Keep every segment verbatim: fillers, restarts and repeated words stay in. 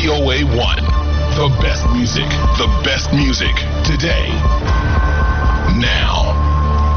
V O A one. The best music, the best music today, now.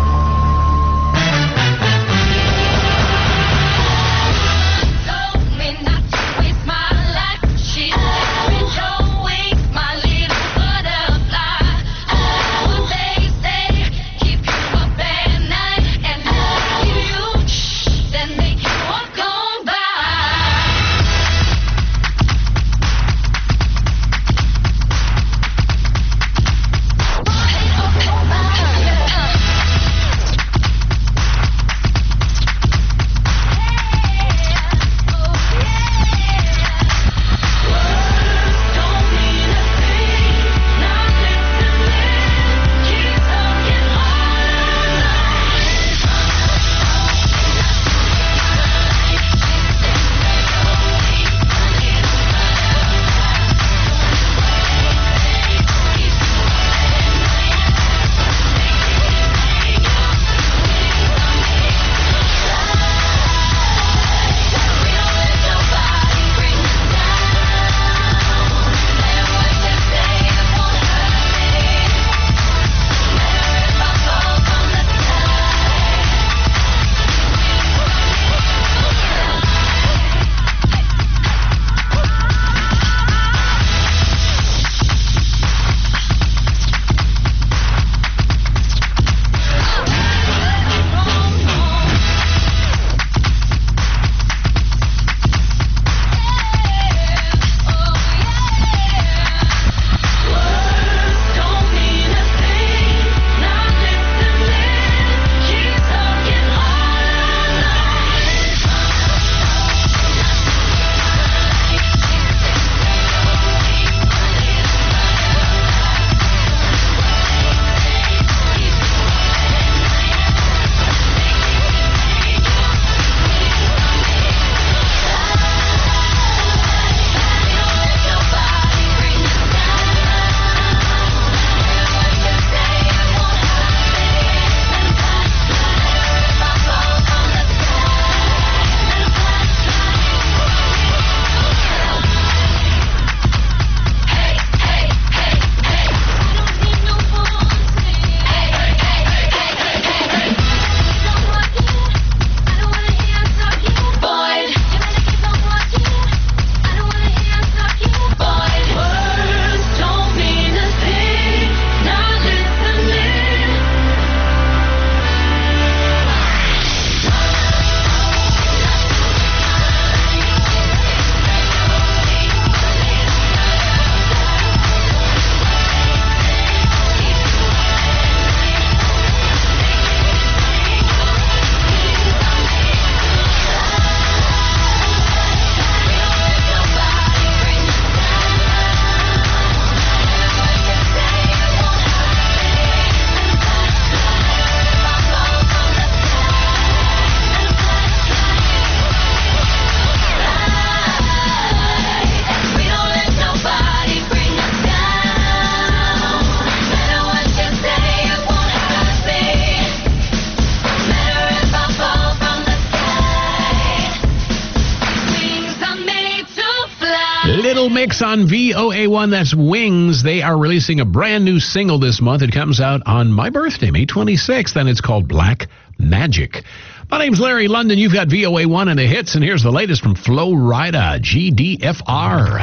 Little Mix on V O A one. That's Wings. They are releasing a brand new single this month. It comes out on my birthday, May twenty-sixth, and it's called Black Magic. My name's Larry London. You've got V O A one and the hits, and here's the latest from Flo Rida, G D F R.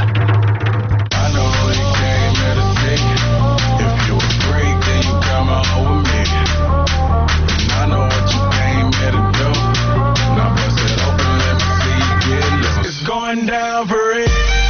I know you came here to see. If you a freak, then you come out with me. And I know what you came here to do. Now bust it open, let me see you get loose. It's going down for real.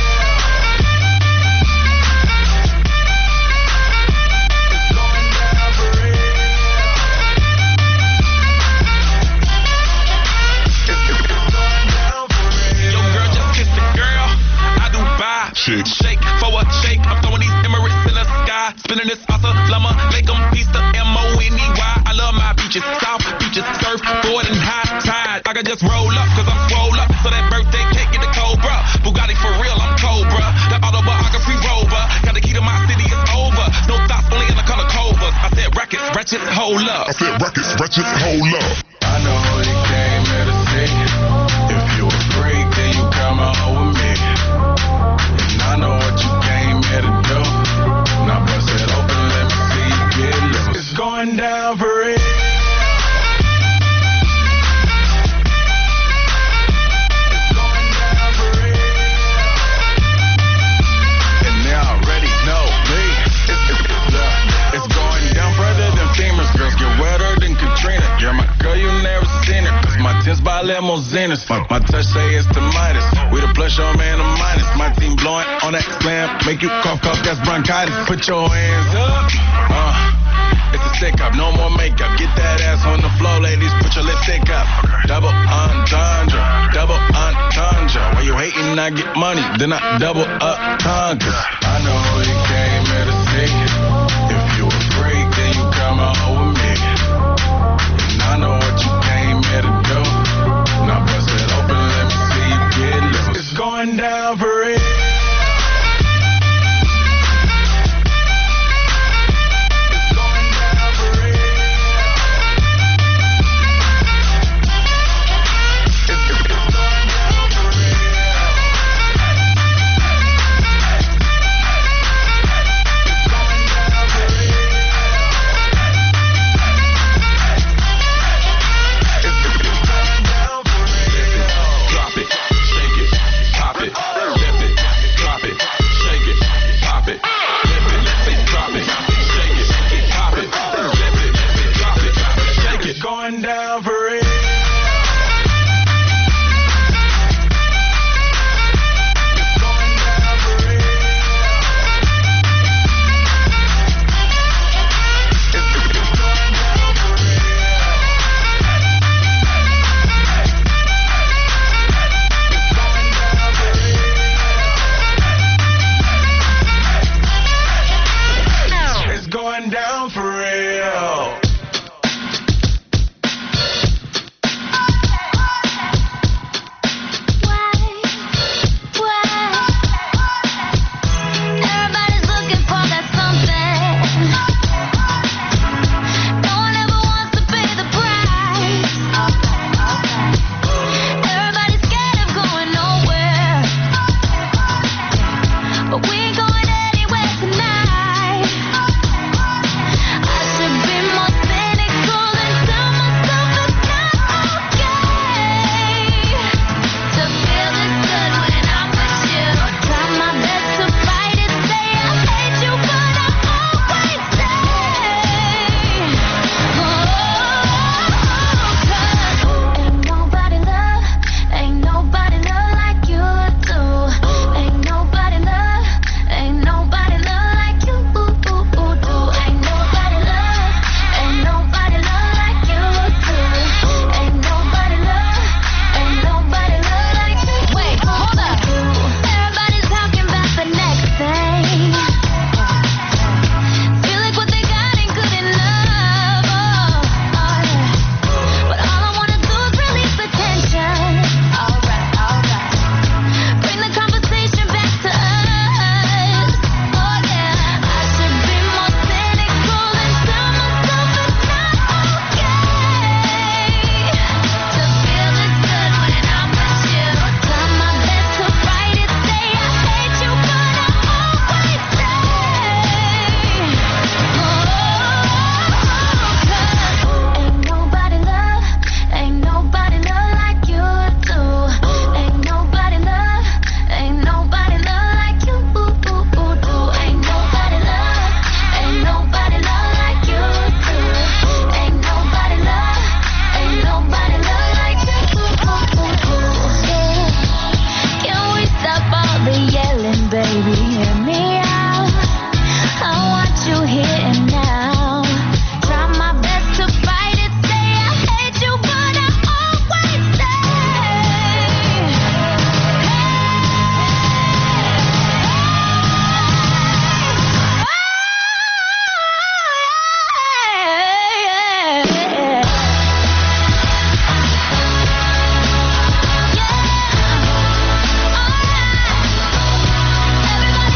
Shake. Shake for a shake. I'm throwing these Emirates in the sky. Spinning this awesome llama. Make them piece the M O N E Y. I love my beaches. South beaches. Surf, board, and high tide. I can just roll up, cause I'm swole up. So that birthday cake get the Cobra. Bugatti for real, I'm Cobra. That autobiography rover. Got the key to my city, it's over. No thoughts, only in the color covers. I said rackets, wretches, hold up. I said rackets, wretches, hold up. I know you came here to see. If you a freak, then you come out with me. I know Midas. My, my touch say it's the Midas. We the plus your man a minus. My team blowing on that slam. Make you cough, cough, that's bronchitis. Put your hands up. Uh. It's a stick up, no more makeup. Get that ass on the floor, ladies. Put your lipstick up. Double entendre, double entendre. When you hating, I get money, then I double up tundra. I know you came here to see. If you a freak, then you come out with me. And I know what you came here to do. Now bust it open, let me see you get loose. It's going down for real. Everybody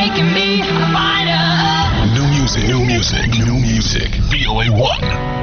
making me a fighter. New music, new music, new music. V O A one.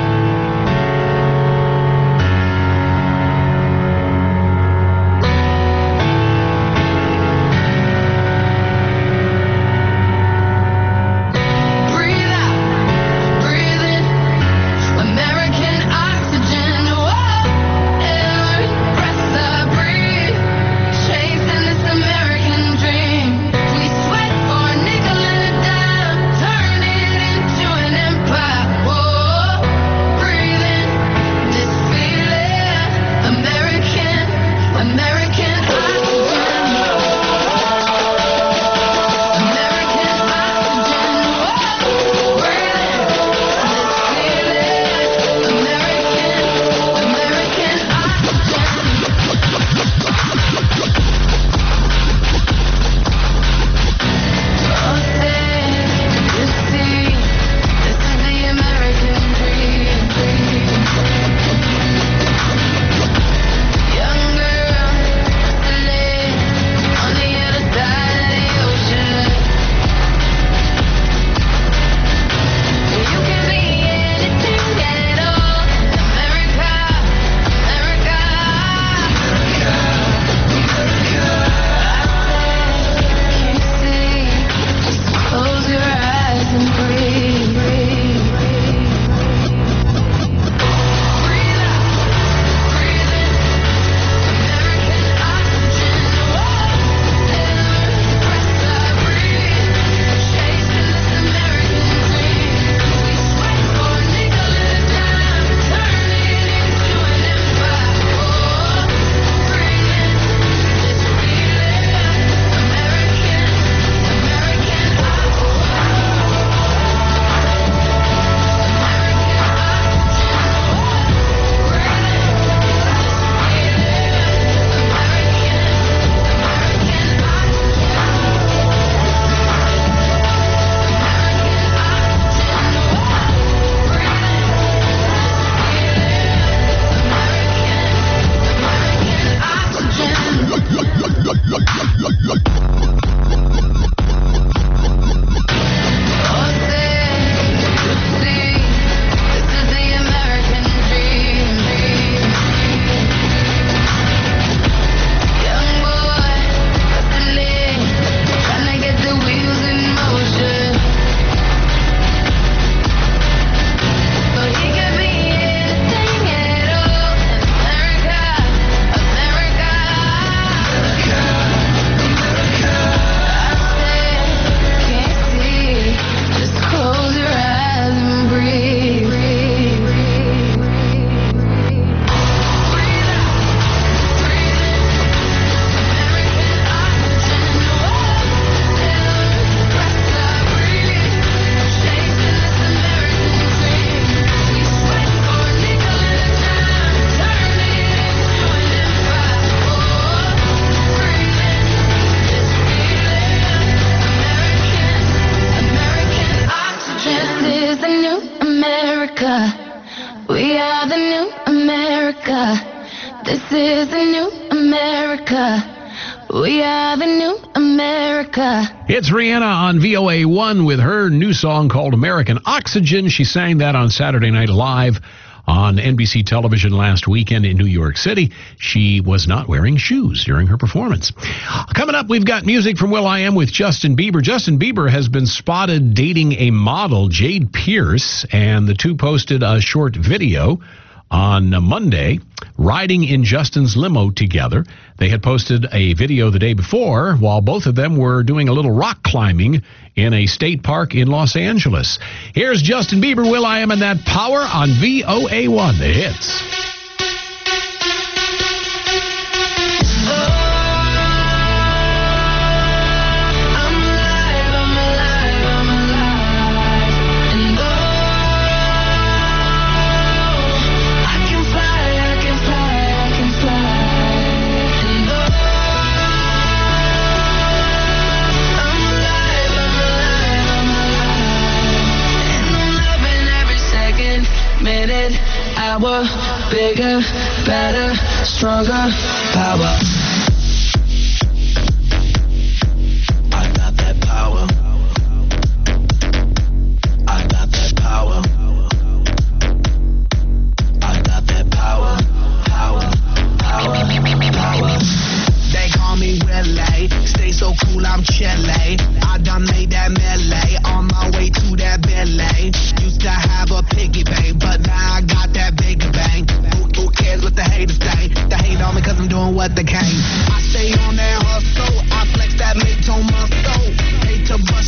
We are the new America. This is the new America. We are the new America. It's Rihanna on V O A one with her new song called American Oxygen. She sang that on Saturday Night Live on N B C television last weekend in New York City. She was not wearing shoes during her performance. Coming up, we've got music from Will I Am with Justin Bieber. Justin Bieber has been spotted dating a model, Jade Pierce, and the two posted a short video on Monday, riding in Justin's limo together. They had posted a video the day before while both of them were doing a little rock climbing in a state park in Los Angeles. Here's Justin Bieber, Will I Am, and That Power on V O A one, the hits. Hour, bigger, better, stronger, power. I got that power.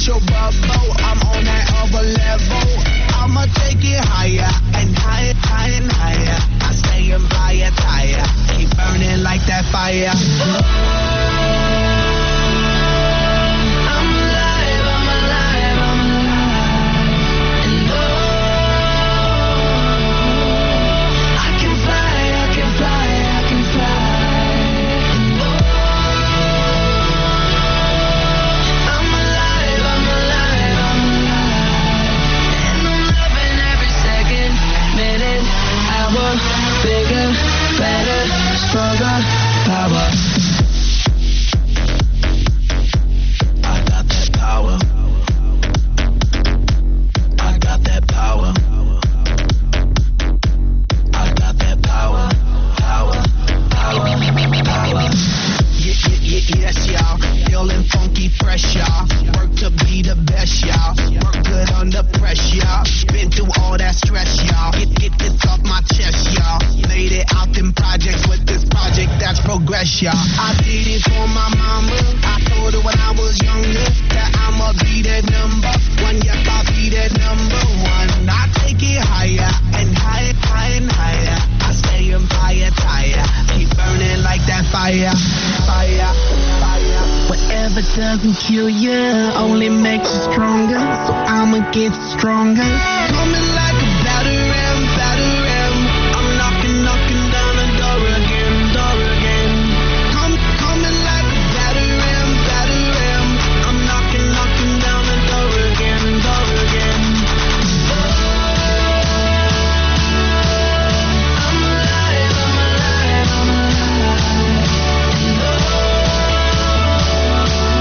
your bubble. I'm on that other level. I'ma take it higher and higher, higher and higher. I stay in fire tire, keep burning like that fire. Bigger, better, stronger, power. I got that power. I got that power. I got that power. Power, power, power. Yeah, yeah, yeah, yes, y'all. Feeling funky, fresh, y'all. Work to be the best, y'all. Work good under pressure, y'all. Been through all that stress, y'all. Get, get this off my chest, y'all. Made it out them projects with this project that's progress, y'all. I did it for my mama. I told her when I was younger that I'ma be that number one. Yep, I'll be that number one. I take it higher and higher, higher and higher. I stay in fire tire, keep burning like that fire, fire, fire. Whatever doesn't kill you only makes you stronger. So I'ma get stronger. Coming like a batter ram, batter ram. I'm knocking, knocking down the door again, door again. Come, coming like a batter ram, batter ram. I'm knocking, knocking down the door again, door again. I'm alive, I'm alive, I'm alive.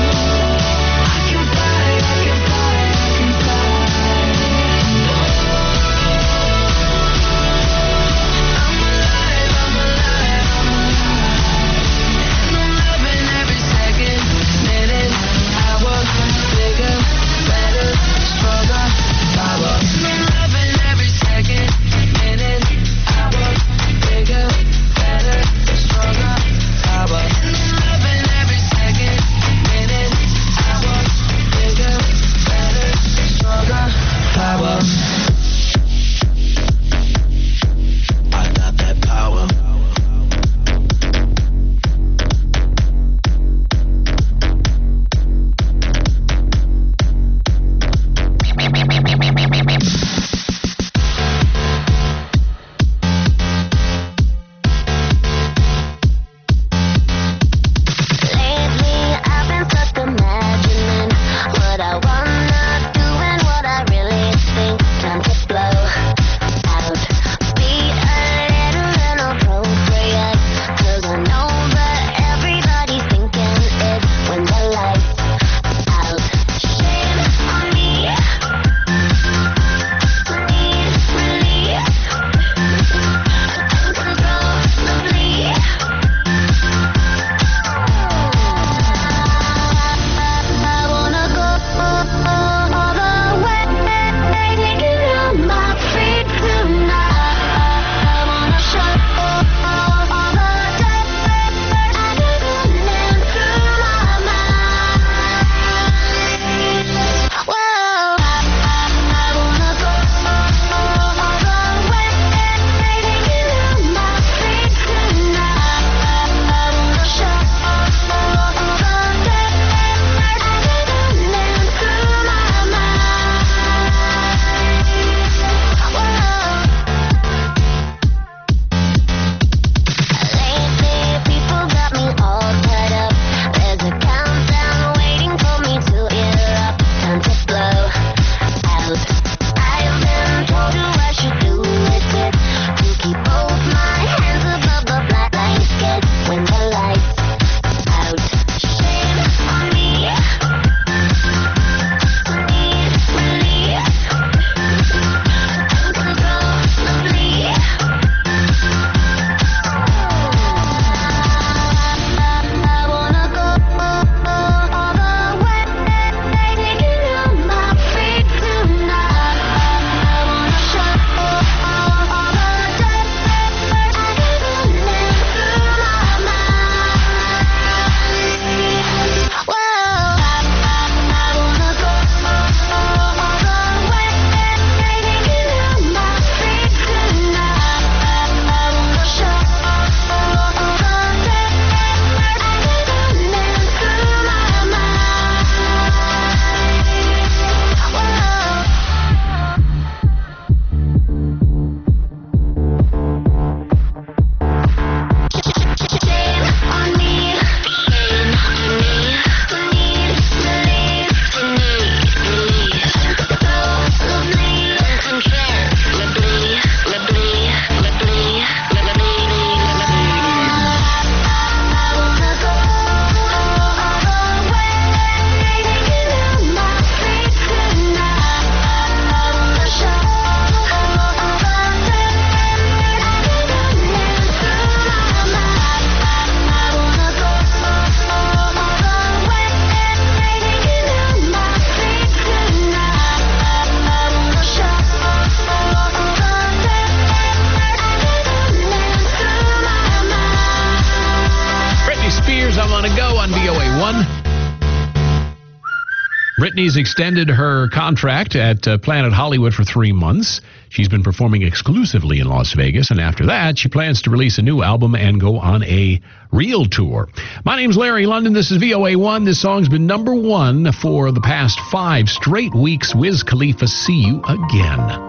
I can fly, I can fly, I can fly. Britney's extended her contract at uh, Planet Hollywood for three months. She's been performing exclusively in Las Vegas, and after that, she plans to release a new album and go on a real tour. My name's Larry London. This is V O A one. This song's been number one for the past five straight weeks. Wiz Khalifa, See You Again.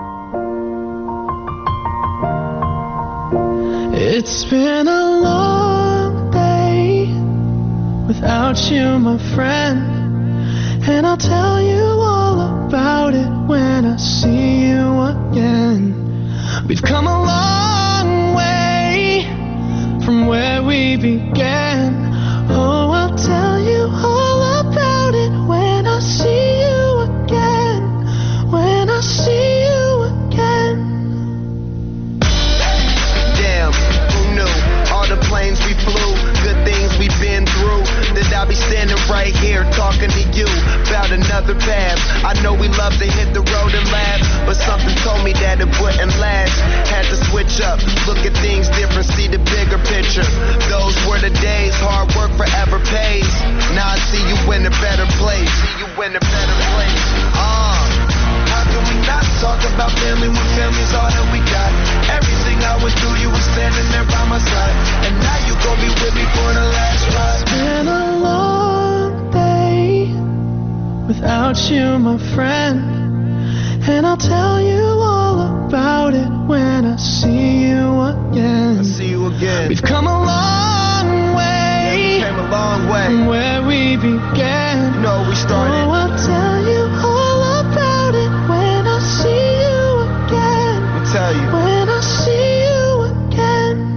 It's been a long day without you, my friend. And I'll tell you all about it when I see you again. We've come a long way from where we began. Oh, I'll tell you all about it when I see you again. When I see you again. Damn, who knew? All the planes we flew, good things we've been through. That I'll be standing right here talking to you about another path. I know we love to hit the road and laugh, but something told me that it wouldn't last. Had to switch up, look at things different, see the bigger picture. Those were the days, hard work forever pays. Now I see you in a better place. See you in a better place. Uh, how can we not talk about family when family's all that we got? Everything I went through, you were standing there by my side, and now you gon' be with me for the last ride. It's been a long day without you, my friend. And I'll tell you all about it when I see you again. I see you again. We've come a long way, yeah, we came a long way from where we began. You know we started. Oh, I'll tell you all about it when I see you again. I'll tell you. When I see you again.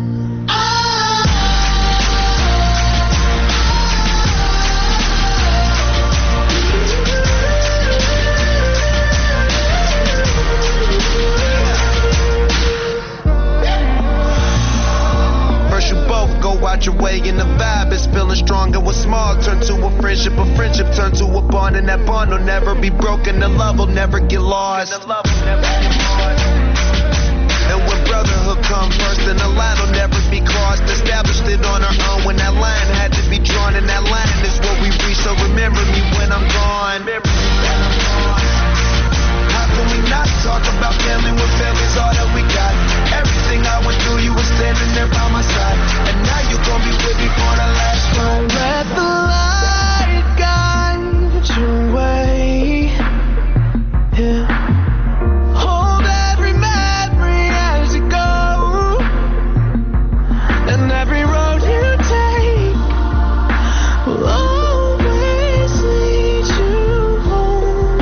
Out your way and the vibe is feeling strong, and what's small turn to a friendship, a friendship turn to a bond, and that bond will never be broken, the love will never get lost. And when brotherhood come first, then the line will never be crossed. Established it on our own when that line had to be drawn, and that line is what we reach, so remember me when I'm gone. How can we not talk about family when family's all that we got? Everything I went through, you were standing there by my side, and now you gon' be with me for the last ride. Don't let the light guide your way. Yeah. Hold every memory as you go, and every road you take will always lead you home.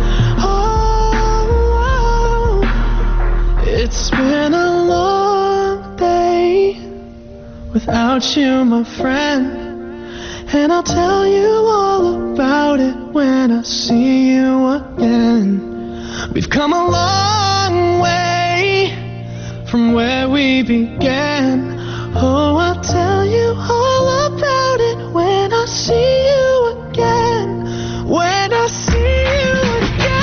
Oh, it's been a long day without you, my friend. And I'll tell you all about it when I see you again. We've come a long way from where we began. Oh, I'll tell you all about it when I see you again. When I see you again.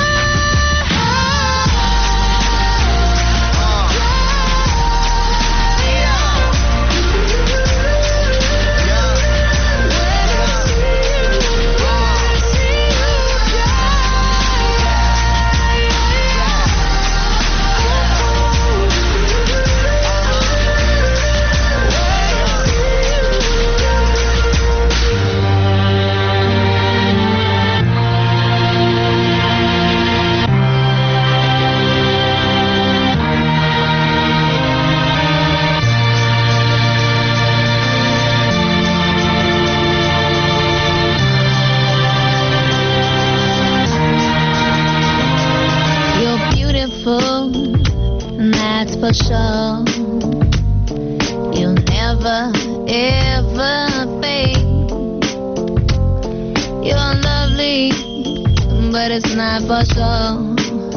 For sure, you'll never ever fade. You're lovely, but it's not for sure.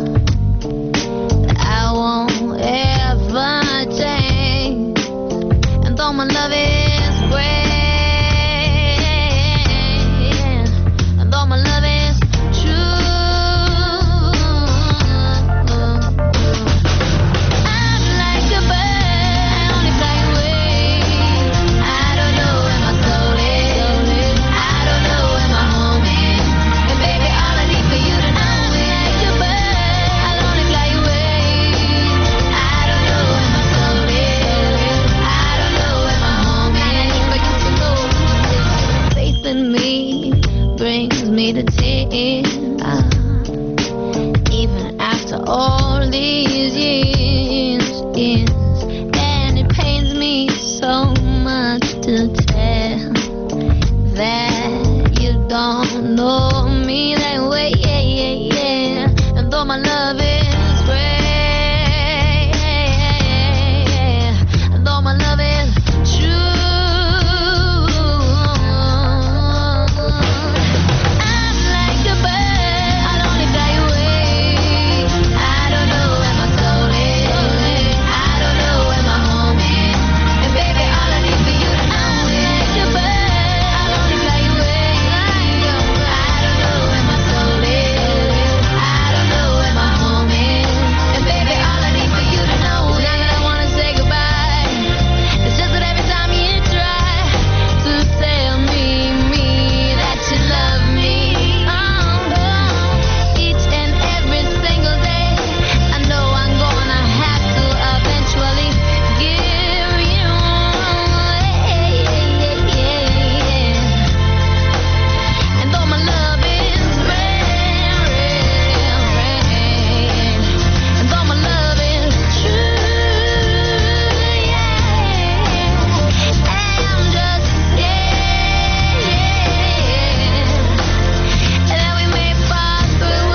I won't ever change, and though my love is great, and though my love is baby, all these years, years, and it pains me so much to tell that you don't know me that way, yeah, yeah, yeah. And though my love is great, and though my love is true, I'm like a bird, I'll only fly away. I don't know where my soul is, I don't know where my home is, and baby, all I need for you to know is like a bird, I'll only fly away. I don't know where my soul is, I don't know where my home is, and baby, all I need for you to know is not that I wanna say goodbye. It's just that every time you try to tell me, me, that you love me, oh, each and every single day, I know I'm gonna have to eventually give you away. And though my love is rare, rare, rare, and though my love is true, yeah, I'm just scared that we may fall through.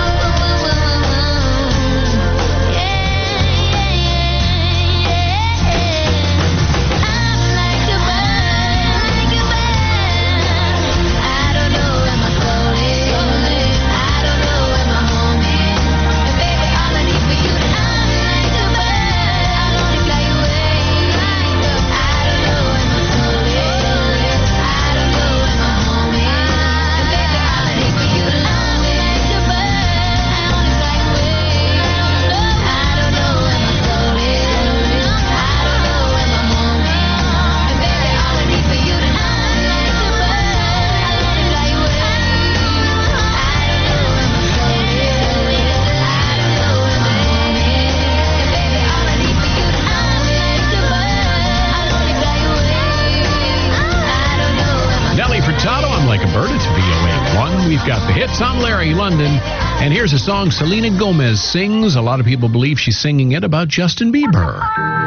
I'm like a bird, like a bird. I don't know where my soul is, I don't know where my home is, and baby, all I need for you to know, I'm like a bird, I'll only fly away. I don't know where my soul is, I don't know where my home is, and baby, all I need for you to know is like a bird, I'll only fly away. I don't know where my soul is, I don't know where my home is, and baby, all I need for you to know is like a bird, I'll only fly away. I don't know where my soul is, I don't know where my home is, and baby, all I need for you to know is like a bird, I'll only fly away. I don't know where my Nelly Furtado, I'm Like a Bird. It's V O A one. We've got the hits. I'm Larry London. And here's a song Selena Gomez sings. A lot of people believe she's singing it about Justin Bieber.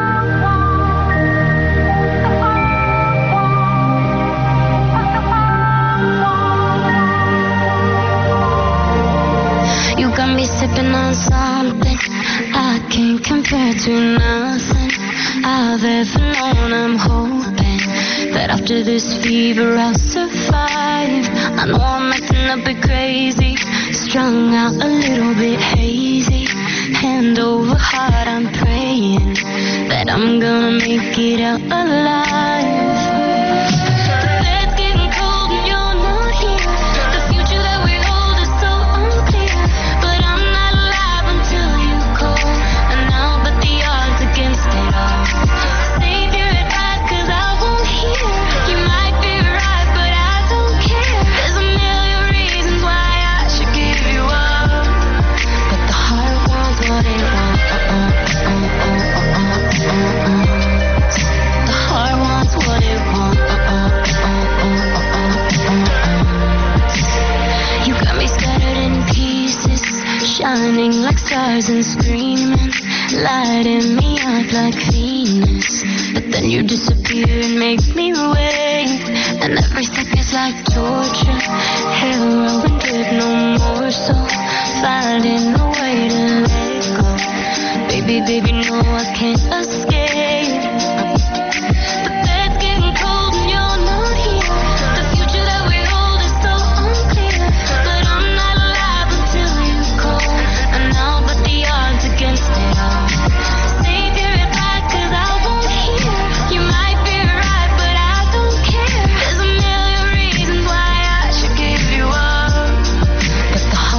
You got me sipping on something I can't compare to nothing I've ever known. I'm hoping that after this fever I'll survive. I know I'm acting a bit crazy, strung out a little bit hazy. Hand over heart, I'm praying that I'm gonna make it out alive. It's getting cold and you're not here. The future that we hold is so unclear, but I'm not alive until you call. And now but the odds against it all. Save your advice 'cause I won't hear. You might be right, but I don't care. There's a million reasons why I should give you up, but the heart wants what it wants. Uh, uh, uh, uh, uh, uh, uh, uh. The heart wants what it wants. Uh, uh, uh, uh, uh, uh, uh. You got me scattered in pieces, shining like stars and screaming, lighting me up like Venus. But then you disappear and make me wait, and every second's like torture. Hell and good, no more, so finding a way to let go. Baby, baby, no, I can't escape. The bed's getting cold and you're not here. The future that we hold is so unclear, but I'm not alive until you call. And now but the odds against it all. Save your advice 'cause I won't hear. You might be right, but I don't care. There's a million reasons why I should give you up, but the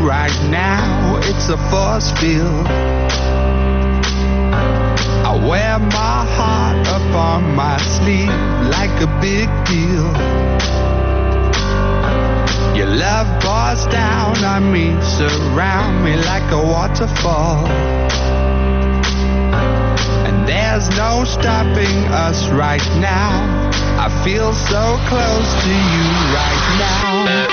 right now. It's a force field. I wear my heart up on my sleeve like a big deal. Your love pours down on me, surround me like a waterfall. And there's no stopping us right now. I feel so close to you right now.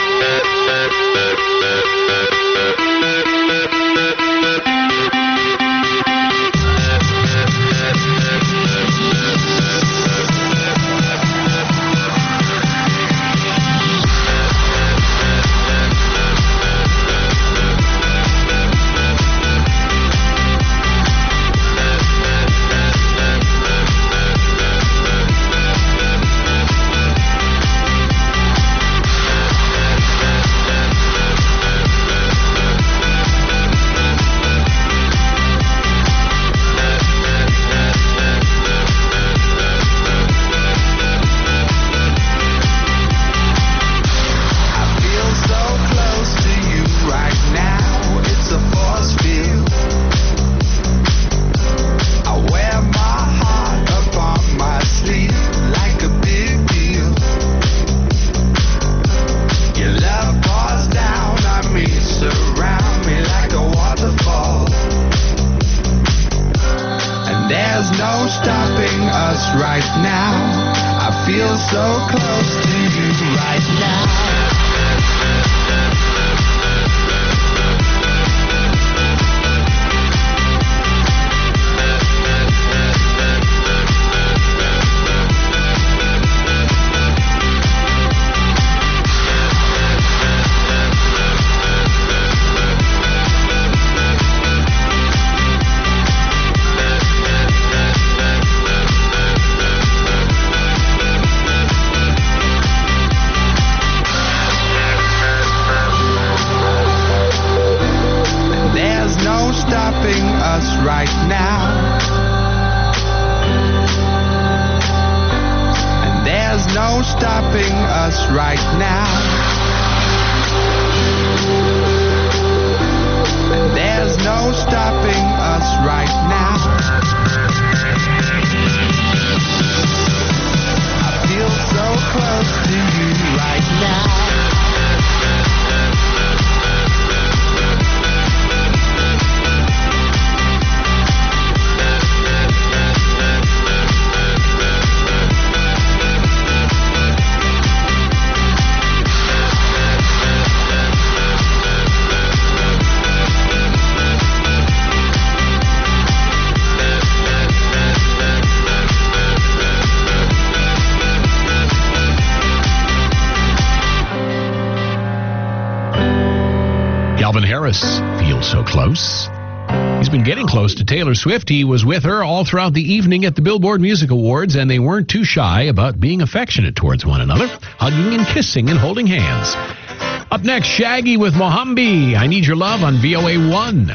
Calvin Harris feels so close. He's been getting close to Taylor Swift. He was with her all throughout the evening at the Billboard Music Awards, and they weren't too shy about being affectionate towards one another, hugging and kissing and holding hands. Up next, Shaggy with Mohambi. I Need Your Love on V O A one.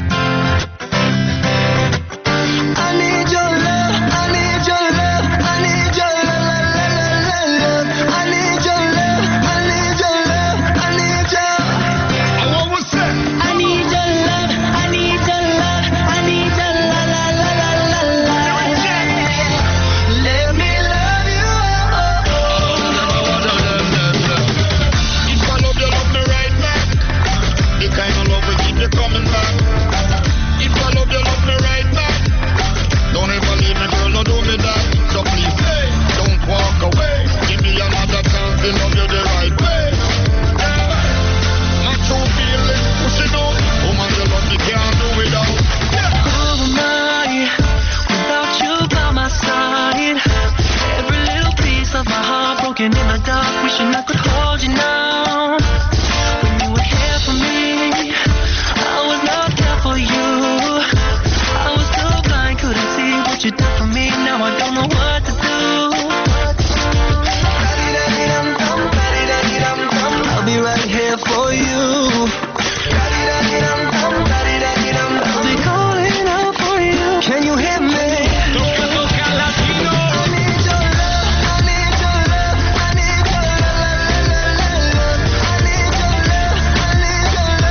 In the dark, wishing I could hold you now. When you were here for me, I was not there for you. I was so blind, couldn't see what you did for me. Now I don't know what to do. I'll be right here for you. I'll be calling out for you. Can you hear me? I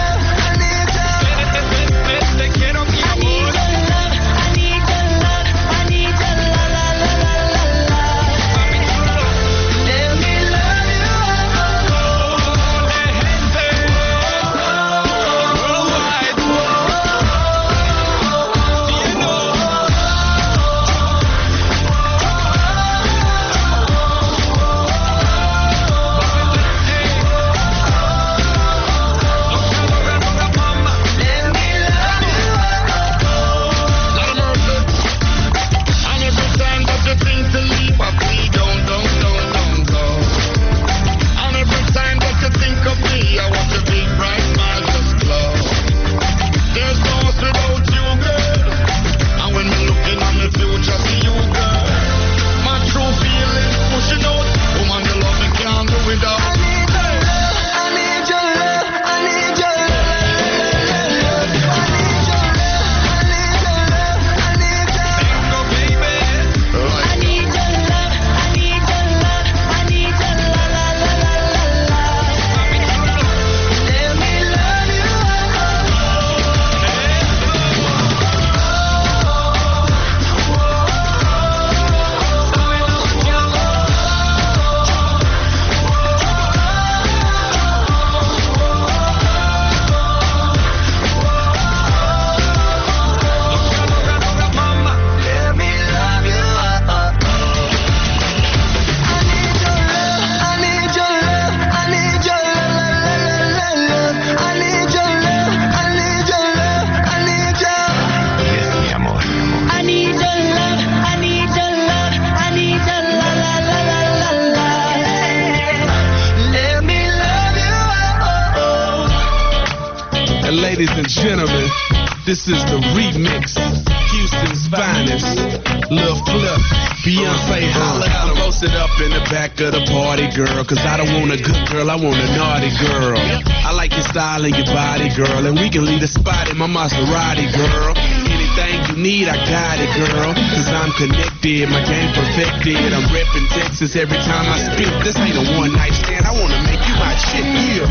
ladies and gentlemen, this is the remix. Houston's finest. Lil Flip, Beyonce, holla at 'em. Posted up in the back of the party, girl. Cause I don't want a good girl, I want a naughty girl. I like your style and your body, girl. And we can leave the spot in my Maserati, girl. Anything you need, I got it, girl. Cause I'm connected, my game perfected. I'm reppin' Texas every time I speak. This ain't a one night stand, I wanna make you my chick, yeah.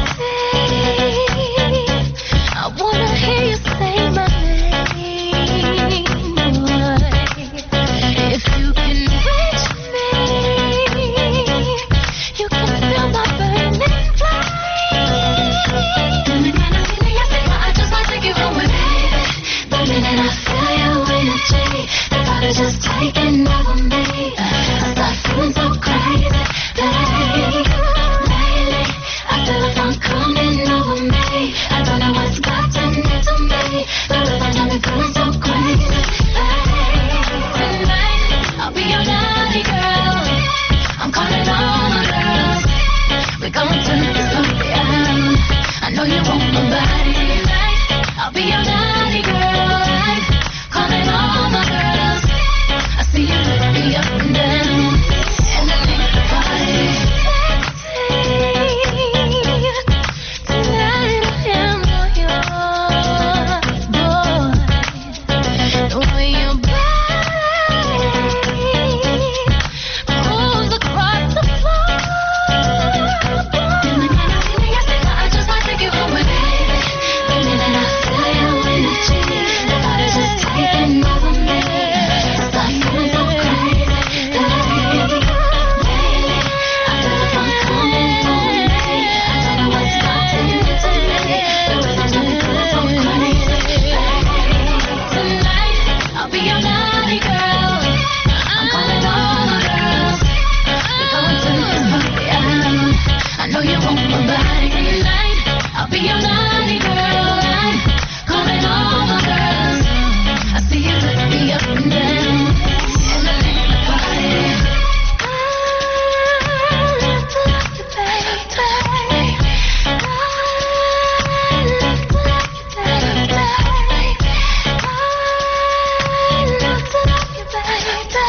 I wanna hear you say my name, boy. If you can reach me, you can feel my burning flame. And the kind of feeling I feel, I just wanna take you home with me. The minute I feel your energy, the thought is just taking over me. I start feeling so crazy, babe. Lately, I feel like I'm coming over me. I don't know what's gotten into me, but I got me feeling so crazy, babe. Tonight, I'll be your naughty girl. I'm calling all my girls. We're gonna turn this party out. I know you want my body tonight. I'll be your naughty girl. I'm calling all my girls. I see you lift me up and down, and I make the party sexy. Tonight I am all yours, boy. The way your body moves across the floor. And the kind of feeling I say, I just wanna take you home with me. The minute I feel your energy, the thought is just taking over me. I start feeling so crazy, babe. Lately, I feel like I'm coming over me. I don't know what's gotten into me, but I got me feeling so crazy, babe. Tonight, I'll be your naughty girl. I'm calling all my girls. We're gonna turn this party out. I know you want my body tonight. I'll be your naughty girl. I'm calling all my girls. I see you lift me up and down, and I make the party. I love to love you, baby. I love to love you, baby. I love to love you, baby.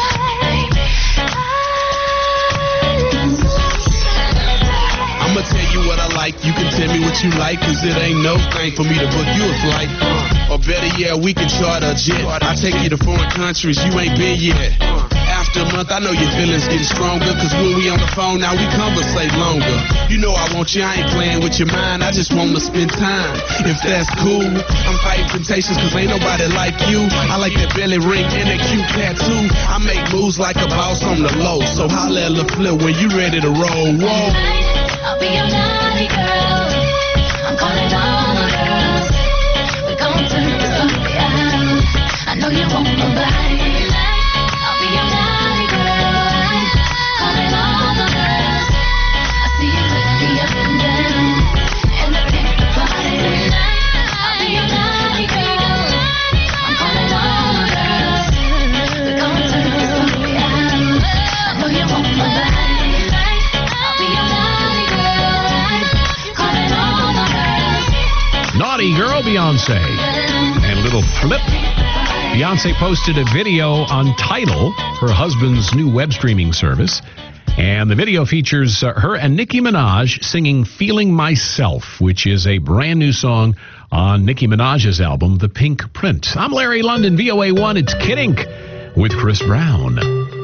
I'ma tell you what I like, you can tell me what you like. Cause it ain't no thing for me to book you a flight. uh, Or better yet, we can charter a jet. I take you to foreign countries you ain't been yet. uh, After a month, I know your feelings getting stronger. Cause when we on the phone now, we conversate longer. You know I want you, I ain't playing with your mind. I just wanna spend time, if that's cool. I'm fighting temptations cause ain't nobody like you. I like that belly ring and that cute tattoo. I make moves like a boss on the low. So holla at Lil Flip when you ready to roll. Whoa. I'll be your naughty girl. I'm calling all my girls. We're gonna turn this party out. I know you want my body tonight. I'll be your naughty girl. I'm calling all my girls. I see you lift me up and down, and I make the party tonight. I'll be your naughty girl. I'm calling all my girls. We're gonna turn this party out. I know you want my body tonight. I'll be your naughty girl. I'm calling all my girls. Naughty Girl, Beyonce. And Little Flip. Beyonce posted a video on Tidal, her husband's new web streaming service. And the video features uh, her and Nicki Minaj singing Feeling Myself, which is a brand new song on Nicki Minaj's album, The Pink Print. I'm Larry London, V O A one. It's Kid Ink with Chris Brown.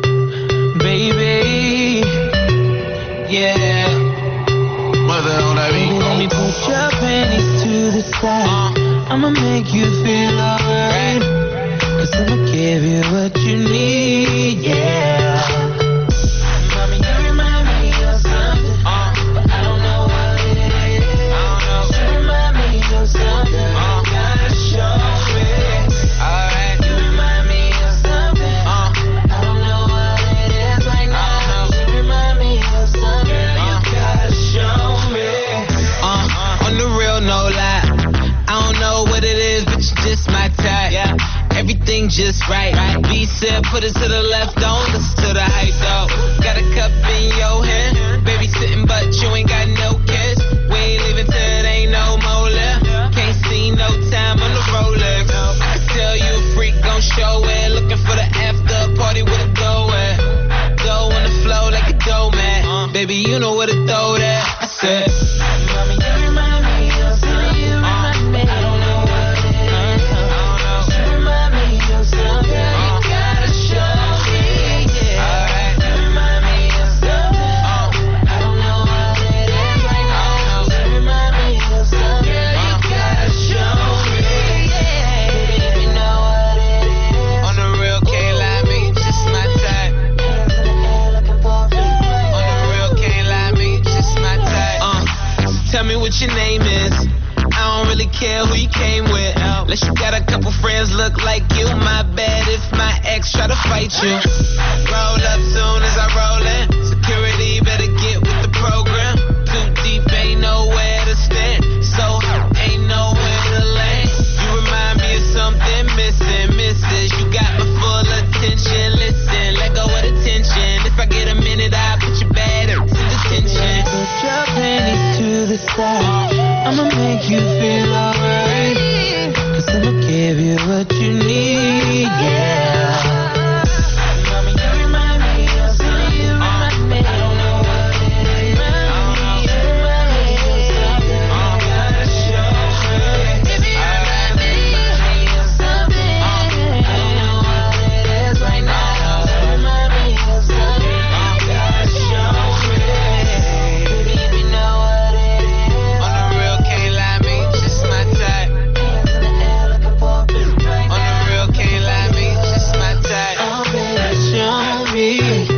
Baby, yeah. Mother on that beat. Let me put your panties to the side. I'ma make you feel alright. Cause I'ma give you what you need, yeah. Mommy, you remind me of something, but I don't know what it is. You remind me of something, you gotta show me. Alright, you remind me of something, I don't know what it is right now. You remind me of something, you gotta show me. Uh, on the real, no lie. I don't know what it is, but you just my type. Yeah. Everything just right. right. B said, put it to the left, don't listen to the hype, though. Got a cup in your hand, baby sitting, but you ain't got no kiss. We ain't leaving till it ain't no more left. Can't really care who you came with. Unless you got a couple friends look like you. My bad if my ex try to fight you. Roll up soon as I roll in. Security better get with the program. Too deep, ain't nowhere to stand. So ain't nowhere to land. You remind me of something missing, missus. You got my full attention. Listen, let go of the tension. If I get a minute, I'll put you bad in detention. Put your panties to the side. I'ma make you feel alright. Cause I'ma give you what you need, yeah. Mama, you remind me of something. You remind me. I don't know what it is. Remind me, you remind me of something. I gotta show it. Baby, you remind me of something. I don't know what it is right now. Remind me of something. I gotta show it. Baby, if you know what it is. On the real, can't lie, me, just my type. Hands in the air looking for a bit right On the now. real, can't lie, me, just my type. Oh, baby, show me,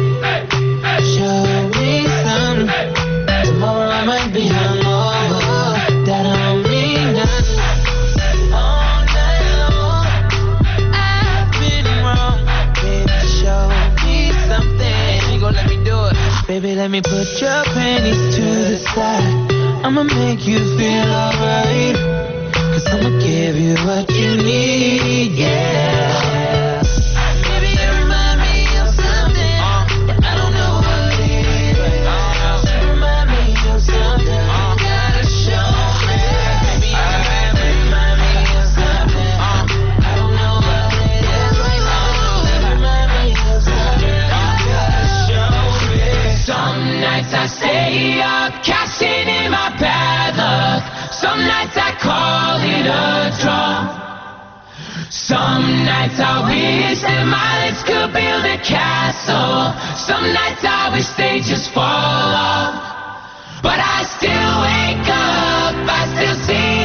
show me some. Tomorrow I might be hungover. That don't mean nothing. All night long, I've been wrong. Baby, show me something. You gon' let me do it? Baby, let me put your panties to the side. I'ma make you feel alright. Cause I'ma give you what you need, yeah. Baby, you remind me of something. But I don't know what it is. You remind me of something. Gotta show me. Baby, you remind me, remind me of something. I don't know what it is right now. Remind me of something. Gotta show me. Some nights I stay up, cashing in my bad luck. Some nights I call it a draw. Some nights I wish that my lips could build a castle. Some nights I wish they just fall off. But I still wake up, I still see